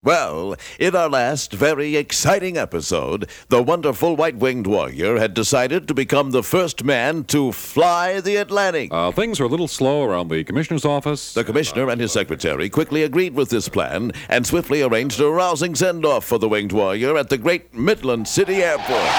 Well, in our last very exciting episode, the wonderful white-winged warrior had decided to become the first man to fly the Atlantic. Things are a little slow around the commissioner's office. The commissioner and his secretary quickly agreed with this plan and swiftly arranged a rousing send-off for the winged warrior at the great Midland City Airport.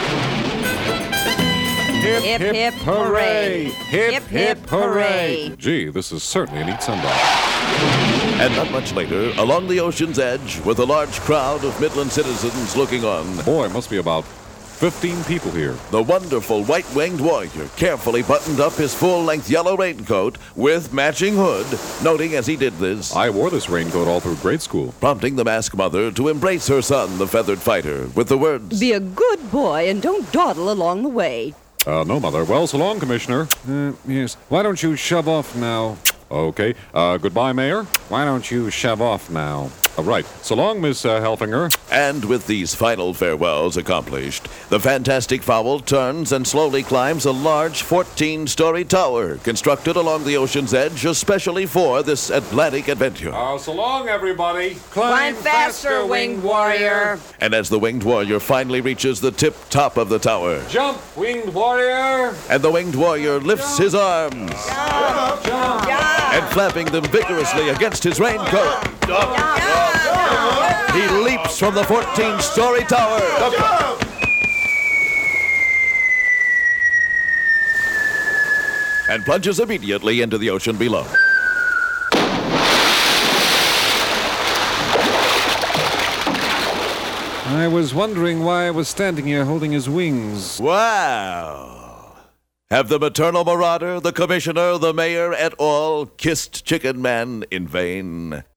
Hip, hip, hooray! Hip, hip, hooray! Gee, this is certainly a neat send-off. And not much later, along the ocean's edge, with a large crowd of Midland citizens looking on, Boy, it must be about 15 people here. the wonderful white-winged warrior carefully buttoned up his full-length yellow raincoat with matching hood, noting as he did this, I wore this raincoat all through grade school. prompting the masked mother to embrace her son, the feathered fighter, with the words, Be a good boy and don't dawdle along the way. No, Mother. Well, so long, Commissioner. Yes. Why don't you shove off now? Okay. Goodbye, Mayor. Why don't you shove off now? Right. So long, Miss Helfinger. And with these final farewells accomplished, the fantastic fowl turns and slowly climbs a large 14-story tower constructed along the ocean's edge especially for this Atlantic adventure. So long, everybody. Climb faster, winged warrior. And as the winged warrior finally reaches the tip top of the tower, Jump, winged warrior. and the winged warrior lifts his arms and flapping them vigorously against his raincoat, he leaps from the 14-story tower and plunges immediately into the ocean below. I was wondering why I was standing here holding his wings. Wow! Have the maternal marauder, the commissioner, the mayor, et al. kissed Chicken Man in vain?